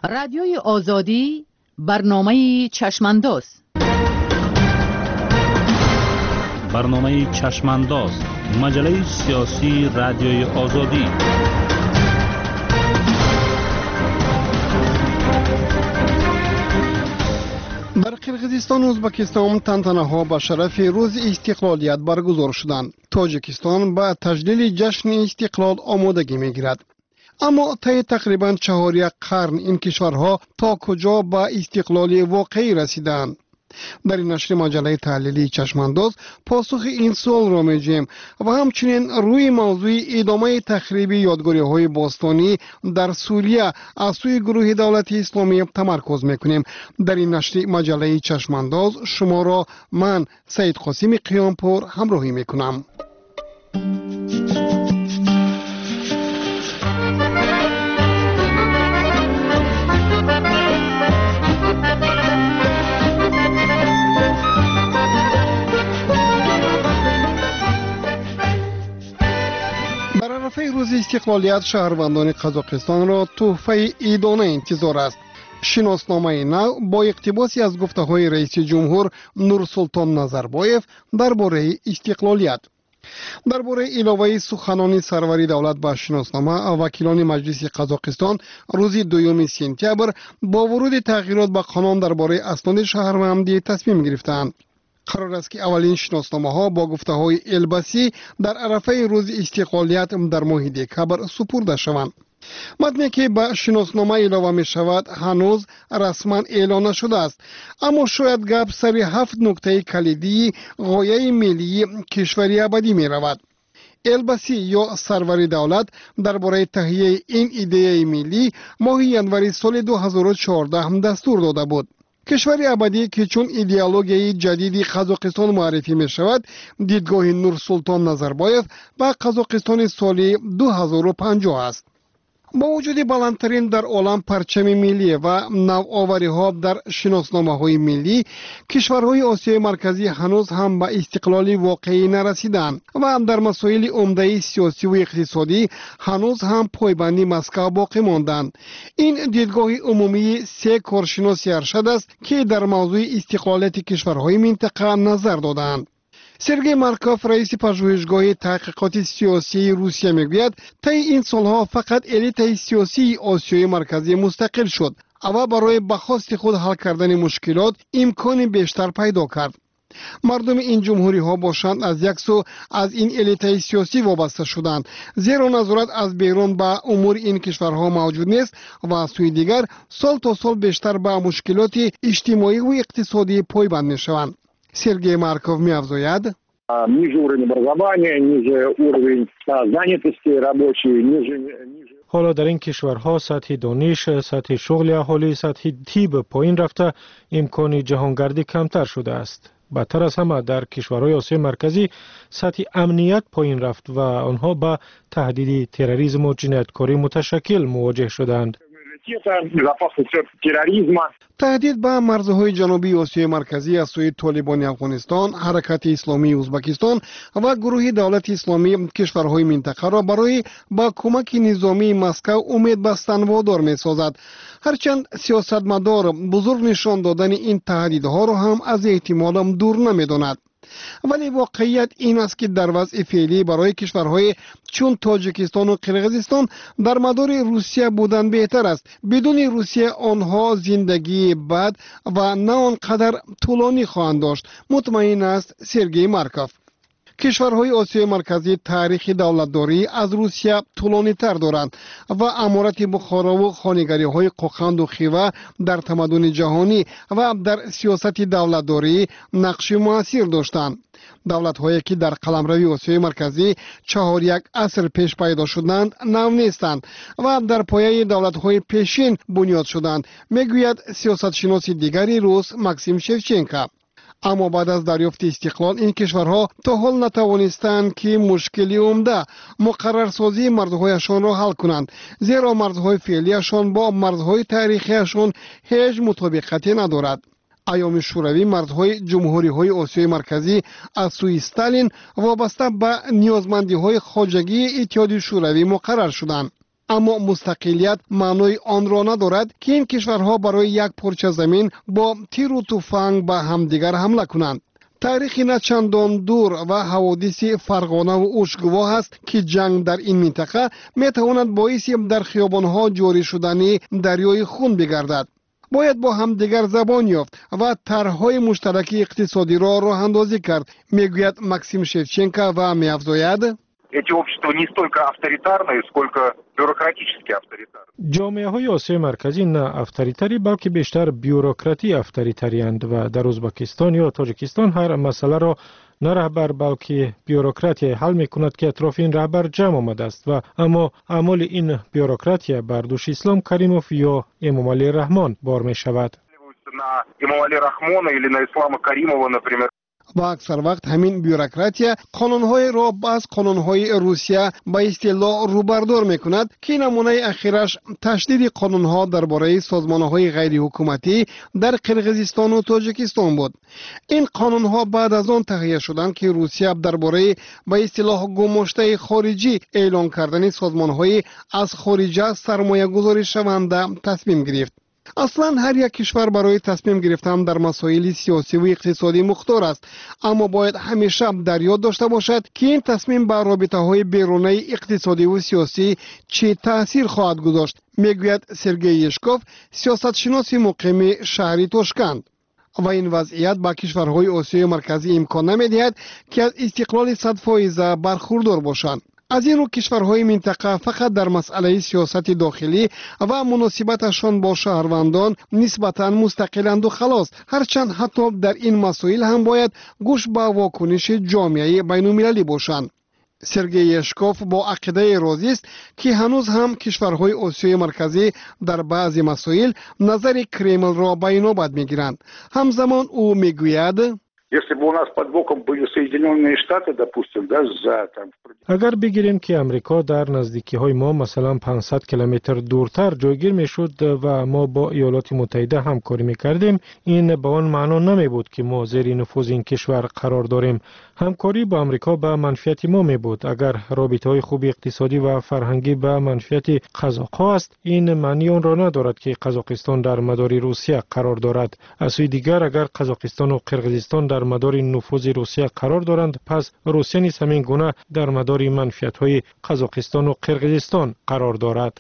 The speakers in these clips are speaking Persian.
رادیوی آزادی برنامه چشمانداز. برنامه چشمانداز، مجله سیاسی رادیوی آزادی. در قرقیزستان و ازبکستان تنتنه‌ها به شرف روز استقلالیت برگزار شدند. تاجیکستان به تجلیل جشن استقلال آمادگی می‌گیرد. اما طی تقریباً 4 قرن این کشورها تا کجا به استقلال واقعی رسیدند؟ در این نشر مجله تحلیلی چشمانداز پاسخ این سوال را می‌جوییم و همچنین روی موضوع ادامه تخریب یادگاری‌های باستانی در سوریه از سوی گروه دولت اسلامی تمرکز می‌کنیم. در این نشر مجله چشمانداز شما را من سید قاسم قیامپور همراهی می‌کنم. روز استقلالیت شهروندان قزاقستان را تحفه عیدانه انتظار است. شناسنامه نو با اقتباسی از گفته‌های رئیس جمهور نورسلطان نظربایف درباره استقلالیت. درباره علاوه سخنان سروری دولت به شناسنامه، وکیلان مجلس قزاقستان روز 2 سپتامبر با ورود تغییرات به قانون درباره اسناد شهروندی تصمیم گرفتند. قرار است که اولین شناسنامه ها با گفته های البسی در عرفه روز استقلالیت در ماه دکامبر سپرده شوند. متنی که به شناسنامه علاوه می شود هنوز رسما اعلان نشده است، اما شاید گپ سر 7 نکته کلیدی غایه ملی کشوری ابدی می رود. البسی یا سروری دولت درباره تهیه این ایده ملی ماه ینوری سال 2014 دستور داده بود. کشوری ابدی که چون ایدئولوژی جدیدی قزاقستان معرفی می شود، دیدگاه نورسلطان نظربایف با قزاقستان سال 2050 است. با وجود بلندترین در عالم پرچم ملی و نوآوری ها در شناسنامه های ملی، کشورهای آسیای مرکزی هنوز هم به استقلال واقعی نرسیدند و در مسائل عمده سیاسی و اقتصادی هنوز هم پایبندی مسکو باقی ماندند. این دیدگاه عمومی 3 کارشناس ارشد است که در موضوع استقلالیت کشورهای منطقه نظر دادند. سرگئی مارکوف رئیس پژوهشگاه تحقیقات سیاسی روسیه میگوید طی این سالها فقط الیت سیاسی آسیای مرکزی مستقل شد و برای به خواست خود حل کردن مشکلات امکان بیشتر پیدا کرد. مردم این جمهوری ها باشند از یک سو از این الیت سیاسی وابسته شدند، زیرا نظارت از بیرون به امور این کشورها موجود نیست و از سوی دیگر سال تا سال بیشتر به مشکلات اجتماعی و اقتصادی پایبند میشوند. سرگئی مارکوف می‌افزاید: ниже уровень образования, ниже уровень занятости рабочей, ниже. حالا در این کشورها سطح دانش، سطح شغل اهالی، سطح طب پایین رفته، امکان جهانگردی کمتر شده است. بدتر از همه در کشورهای آسیای مرکزی سطح امنیت پایین رفت و آنها با تهدید تروریسم و جنایتکاری متشکل مواجه شدند. تهدید به مرزهای جنوبی آسیای مرکزی از سوی طالبان افغانستان، حرکت اسلامی ازبکستان و گروه دولت اسلامی کشورهای منطقه را برای با کمک نظامی مسکو امید بستن وادار می سازد. هرچند سیاستمدار بزرگ نشان دادن این تهدیدها را هم از احتمال دور نمی داند. ولی واقعیت این است که در وضع فعلی برای کشورهای چون تاجیکستان و قرقیزستان در مدار روسیه بودن بهتر است. بدون روسیه آنها زندگی بد و نه آنقدر طولانی خواهند داشت، مطمئن است سرگئی مارکوف. کشورهای آسیای مرکزی تاریخ دولتداری از روسیه طولانی تر دارند و امارت بخارا و خانگری های قوقند و خیوه در تمدن جهانی و در سیاست دولتداری نقش مؤثر داشتند. دولت هایی که در قلمروی آسیای مرکزی 4 عصر پیش پیدا شدند نو نیستند و در پایه دولت های پیشین بنیاد شدند، میگوید سیاست شناس دیگری روس ماکسیم شفچنکو. اما بعد از دریافت استقلال این کشورها تا حال نتوانستند که مشکلی عمده مقررسازی مرزهایشان را حل کنند، زیرا مرزهای فعلیشان با مرزهای تاریخیشان هیچ مطابقتی ندارد. ایام شوروی مرزهای جمهوری های آسیای مرکزی از سوی استالین وابسته به نیازمندی های خواجگی اتحادیه شوروی مقرر شدند. اما مستقلیت معنای آن را ندارد که این کشورها برای یک پارچه زمین با تیر و تفنگ به همدیگر حمله کنند. تاریخی نه چندان دور و حوادث فرغانه و اوشگواه است که جنگ در این منطقه میتواند باعث در خیابانها جاری شدن دریای خون بگردد. باید با هم دیگر زبان یافت و طرح‌های مشترک اقتصادی را راه اندازی کرد، میگوید ماکسیم شевченко و می‌افزاید эти общества не столько авторитарные, сколько бюрократически авторитарные. جامعه‌های آسیای مرکزی نه افطاریتری بلکه بیشتر بیوروکراتی افطاریتری اند و در ازبکستان یا تاجیکستان هر مسئله را نه رهبر بلکه بیوروکراتی حل می‌کند که اطراف این رهبر جمع آمده است و اما اعمال این بیوروکراتی بر دوش اسلام کریموف یا امام علی رحمان بار می‌شود. На Имамали Рахмона или на Ислама Каримова, например. و اکثر وقت همین بیوروکراتیا قانون‌های را از قانون‌های روسیه به اصطلاح روبردار می‌کند که نمونه اخیرش تشدید قانون‌ها درباره سازمان‌های غیر حکومتی در قرقیزستان و تاجیکستان بود. این قانون‌ها بعد از آن تهیه شدند که روسیه درباره به اصطلاح گماشته خارجی اعلان کردن سازمان‌های از خارج سرمایه‌گذاری شونده تصمیم گرفت. اصلا هر یک کشور برای تصمیم گرفتن در مسائل سیاسی و اقتصادی مختار است، اما باید همیشه در یاد داشته باشد که این تصمیم بر رابطه‌های بیرونی اقتصادی و سیاسی چه تأثیر خواهد گذاشت، میگوید سرگئی یشکوف، سیاستشناس مقیم شهر تاشکند. و این وضعیت با کشورهای آسیای مرکزی امکان نمی‌دهد که از استقلال 100% برخوردار باشند. از این رو کشورهای منطقه فقط در مسئله سیاست داخلی و مناسبتشان با شهروندان نسبتاً مستقلند و خلاص، هرچند حتی در این مسائل هم باید گوش به واکنش جامعه بین‌المللی باشند. سرگئی یشکوف با عقیده راضی است که هنوز هم کشورهای آسیای مرکزی در بعضی مسائل نظر کرمل را به نوبت میگیرند. همزمان او میگوید Если бы у нас под боком были Соединенные Штаты, допустим, да, اگر بگیریم که امریکا در نزدیکی های ما مثلا 500 کیلومتر دورتر جایگیر میشد و ما با ایالات متحده همکاری میکردیم، این به آن معنا نمی بود که ما زیر نفوذ این کشور قرار داریم. همکاری با امریکا به منفعت ما می بود. اگر رابطه های خوب اقتصادی و فرهنگی به منفعت قزاق‌ها است، این معنی آن را ندارد که قزاقستان در مدار روسیه قرار دارد. از سوی دیگر اگر قزاقستان و قرقیزستان در مدار نفوذ روسیه قرار دارند، پس روسیه نیز همین گونه در مدار منفعت‌های قزاقستان و قرقیزستان قرار دارد.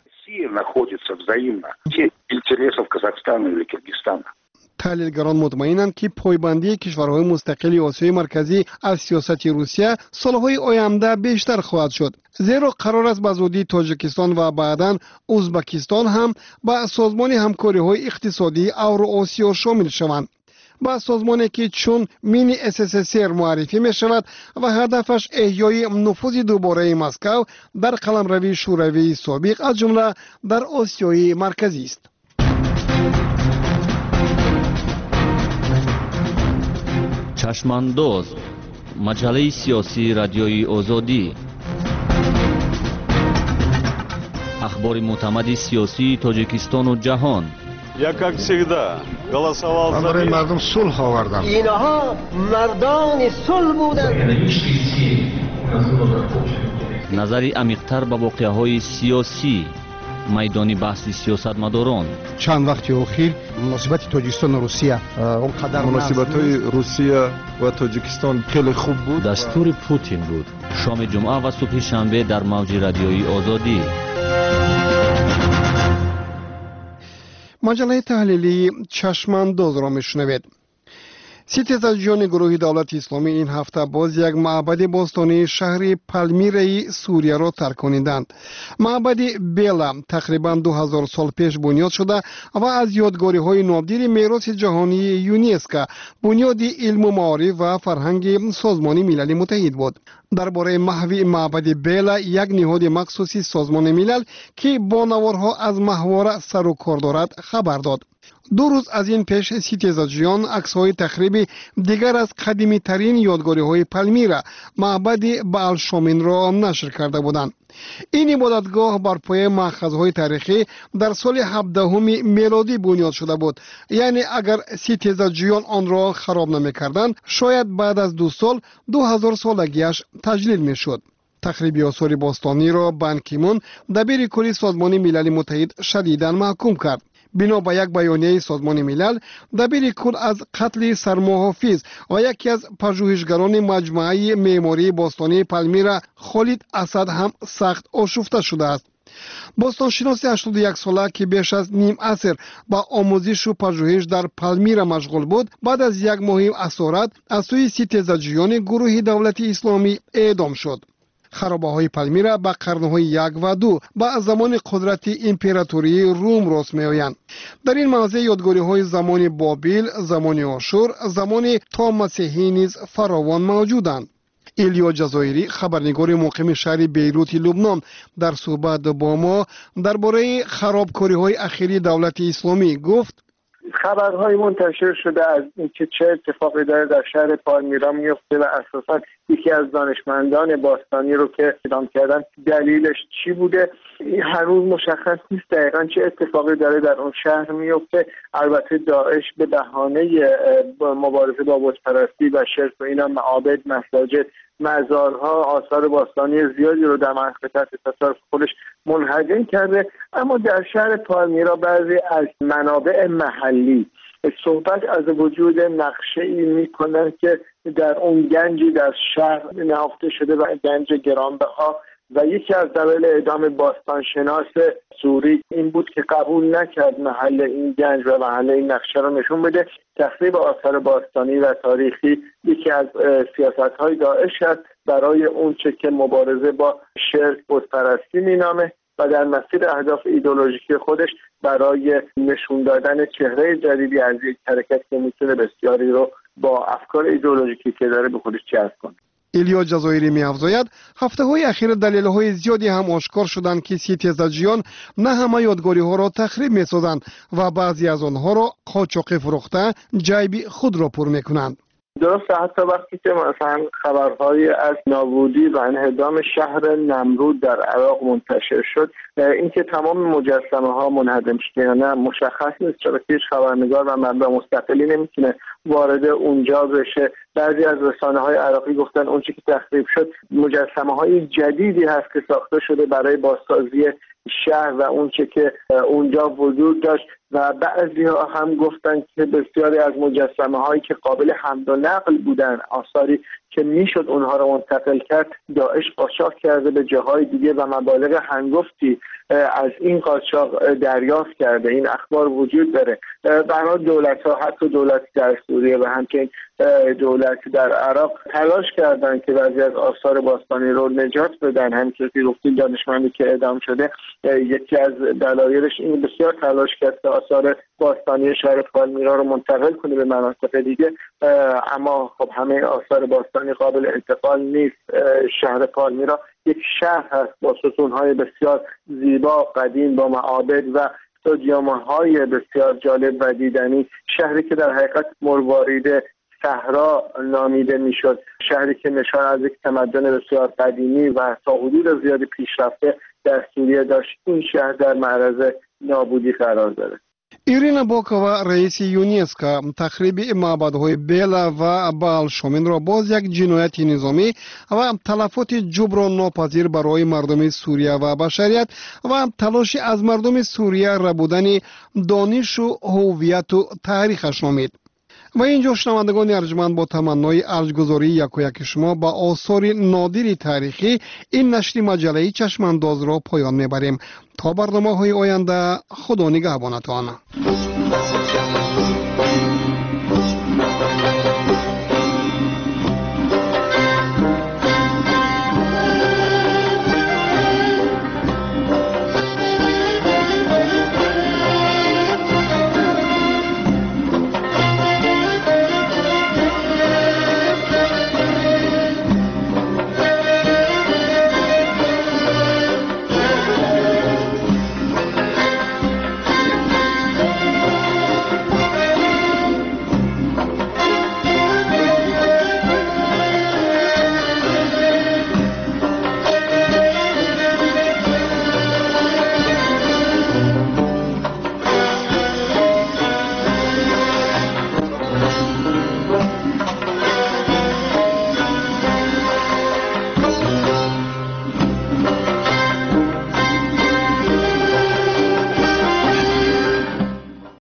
تحلیلگران مطمئنند که پایبندی کشورهای مستقل آسیای مرکزی از سیاست روسیه سالهای آینده بیشتر خواهد شد، زیرا قرار است به زودی تاجیکستان و بعداً ازبکستان هم به سازمان همکاری‌های اقتصادی اوراسیا شامل شوند. با سازمانی که چون مینی SSSR معرفی می شود و هدفش احیای نفوذ دوباره مسکو در قلمرو شوروی سابق از جمله در آسیای مرکزی است. چشمانداز، مجله سیاسی رادیوی آزادی، اخبار معتمد سیاسی تاجیکستان و جهان. Я, как всегда, голосовал за мир. مردم صلح آوردن. اینها مردان صلح بودند. نظری عمیق‌تر به واقعه‌های سیاسی، میدانی بحث سیاستمداران. چند وقت اخیر مناسبت تاجیکستان و روسیه اونقدر مناسبت‌های روسیه و تاجیکستان خیلی خوب بود. دستور پوتین بود. شام جمعه و صبح شنبه در موج رادیویی آزادی. مجله تحلیلی چشمانداز را میشنوید. ستیزجویان گروه دولت اسلامی این هفته باز یک معبد باستانی شهر پالمیرای سوریه را ترک کنیدند. معبد بیلا تقریبا 2000 سال پیش بنیاد شده و از یادگاری های نادر میراث جهانی یونسکو بنیاد علم و معارف و فرهنگ سازمان ملل متحد بود. درباره محوی معبد بیلا، یک نهاد مخصوصی سازمان ملل که با نوارها از محور سر و کار دارد خبر داد. 2 روز از این پیش ستیزجویان عکس‌های تخریبی دیگر از قدیمی ترین یادگاری های پالمیرا معبد بألشامین را نشر کرده بودند. این عبادتگاه بر پایه مأخذهای تاریخی در سال 17 میلادی بنیاد شده بود. یعنی اگر ستیزجویان آن را خراب نمی‌کردند، شاید بعد از 2 سال 2000 سالگیش تجلیل می‌شد. تخریب آثار باستانی را بان کی مون دبیر کلی سازمان ملل متحد شدیداً محکوم کرد. بنا به یک بیانیه سازمان ملل، دبیر کل از قتل سرمحافظ و یکی از پژوهشگران مجموعه معماری باستانی پالمیرا خالد اسد هم سخت آشفته شده است. باستانشناس 81 ساله که بیش از نیم عصر با آموزش و پژوهش در پالمیرا مشغول بود، بعد از یک ماه اسارت از سوی ستیزجویان گروه دولت اسلامی اعدام شد. خرابه‌های پالمیرا با قرن‌های 1 و 2 با زمان قدرت امپراتوری روم راست می‌آیند. در این موضع یادگاری‌های زمان بابل، زمان آشور، زمان تا مسیحی نیز فراوان موجودند. ایلیا جزایری، خبرنگار مقیم شهر بیروت لبنان، در صحبت با ما درباره خرابکاری‌های اخیری دولت اسلامی گفت: خبرهای منتشر شده از اینکه چه اتفاقی داره در شهر پالمیرا میفته و اساساً یکی از دانشمندان باستانی رو که اعدام کردن دلیلش چی بوده هنوز مشخص نیست دقیقاً چه اتفاقی داره در اون شهر میفته. البته داعش به بهانه مبارزه با بت‌پرستی و شرک و اینا معابد، مساجد، مزارها، آثار باستانی زیادی رو در منطقه تحت تصرف خودش منهدم کرده. اما در شهر پالمیرا بعضی از منابع محلی صحبت از وجود نقشه‌ای می‌کنند که در اون گنجی در شهر نهفته شده و گنج گرانبها و یکی از دلایل اعدام باستانشناس سوری این بود که قبول نکرد محل این گنج و محل این نقشه رو نشون بده. تخریب آثار باستانی و تاریخی یکی از سیاست‌های داعش است برای اون چه که مبارزه با شرک بت‌پرستی مینامه و در مسیر اهداف ایدئولوژیکی خودش برای نشون دادن چهره جدیدی از یک حرکت که میتونه بسیاری رو با افکار ایدئولوژیکی که داره به خودش جذب کنه. ایلیا جزایری می‌افزاید هفته‌های اخیر دلایل‌های زیادی هم آشکار شدند که ستیزجویان نه همه یادگاری‌ها را تخریب می‌سازند و بعضی از آنها را قاچاقی فروخته جیب خود را پر می‌کنند. درسته، حتی وقتی که مثلا خبرهای از نابودی و انهدام شهر نمرود در عراق منتشر شد، اینکه تمام مجسمه ها منهدم شده یا نه مشخص نیست، چرا هیچ خبرنگار و منبع مستقلی نمیتونه وارد اونجا بشه. بعضی از رسانه‌های عراقی گفتن اون چیزی که تخریب شد مجسمه های جدیدی هست که ساخته شده برای بازسازی شهر و اون چه که اونجا وجود داشت و بعضی‌ها هم گفتن که بسیاری از مجسمه هایی که قابل حمل و نقل بودن، آثاری که میشد اونها رو منتقل کرد، داعش قاچاق کرده به جاهای دیگه و مبالغ هنگفتی از این قاچاق دریافت کرده. این اخبار وجود داره. برای دولت‌ها، حتی دولت در سوریه و همچنین دولت در عراق تلاش کردن که بعضی از آثار باستانی رو نجات بدن. همونطور که گفتیم دانشمندی که اعدام شده یکی از دلایلش این بسیار تلاش کرد که آثار باستانی شهر پالمیرا رو منتقل کنه به مناطق دیگه، اما خب همه آثار باستانی قابل انتقال نیست. شهر پالمیرا یک شهر هست با ستون‌های بسیار زیبا قدیم با معابد و استادیوم‌های بسیار جالب و دیدنی، شهری که در حقیقت مروارید صحرا نامیده میشد، شهری که نشان از یک تمدن بسیار قدیمی و تا حدود زیادی پیشرفته در سوریه داشت. این شهر در معرض نابودی قرار داره. ایرینا باکووا رئیس یونسکو تخریب معبدهای بیلا و بال شومن را باز یک جنایت نظامی و تلفات جبران ناپذیر برای مردم سوریه و بشریت و تلاش از مردم سوریه ربودن دانش و هویت و تاریخش نامید. و اینجا شنوندگان ارجمند با تمنای ارجگذاری یک شما با آثار نادر تاریخی این نشر مجله چشمانداز را پایان میبریم. تا برنامه‌های آینده خدا نگهبانتان.